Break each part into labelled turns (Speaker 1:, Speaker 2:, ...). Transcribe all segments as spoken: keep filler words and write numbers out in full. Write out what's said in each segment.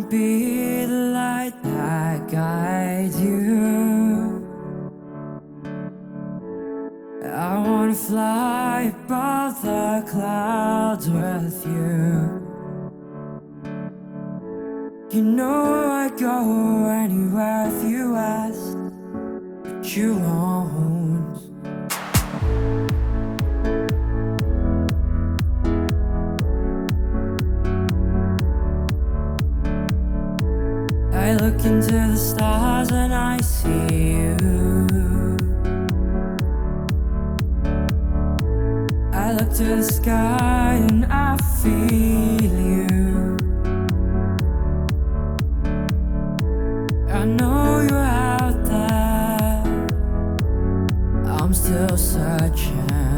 Speaker 1: be the light that guides you. I wanna fly above the clouds with you. You know I'd go anywhere if you asked, but you won't. I look into the stars and I see you. I look to the sky and I feel you. I know you're out there, I'm still searching.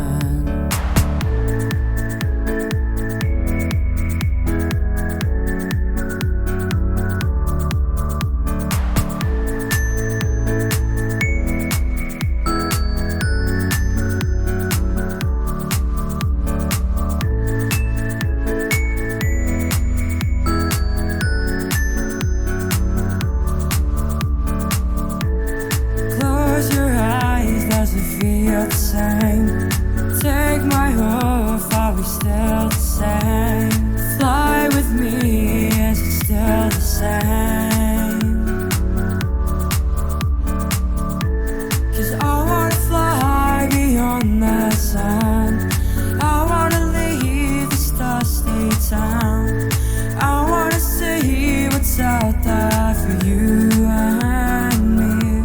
Speaker 1: Feel the same. Take my hoof, are we still the same? Fly with me, is it still the same? Cause I wanna fly beyond the sun. I wanna leave this dusty town. I wanna see what's out there for you and me.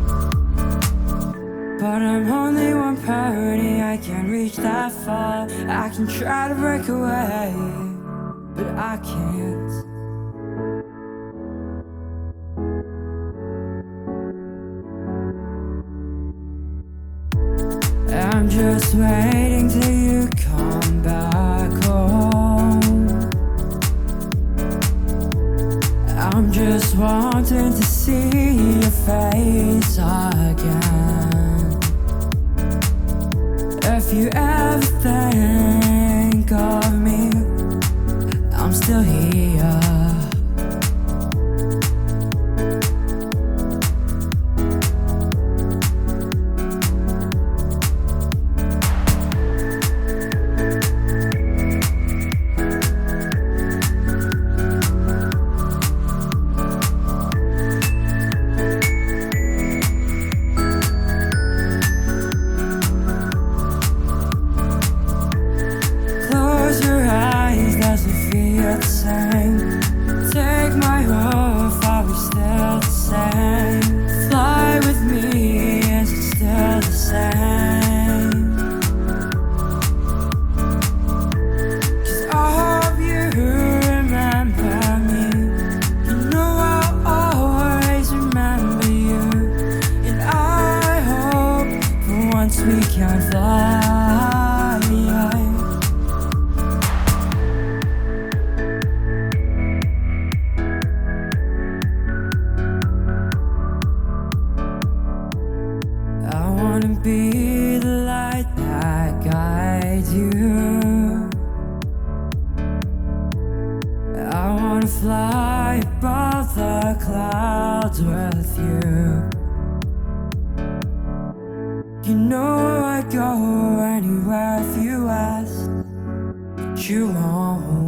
Speaker 1: But I'm only one party, I can't reach that far. I can try to break away, but I can't. I'm just waiting till you come back home. I'm just wanting to see your face again. If you ever think of me, I'm still here. Feel the same. Take my hoof, are we still the same? Fly with me, is it still the same? Cause I hope you remember me. You know I'll always remember you. And I hope for once we can fly. I wanna be the light that guides you. I wanna fly above the clouds with you. You know I'd go anywhere if you asked, but you won't.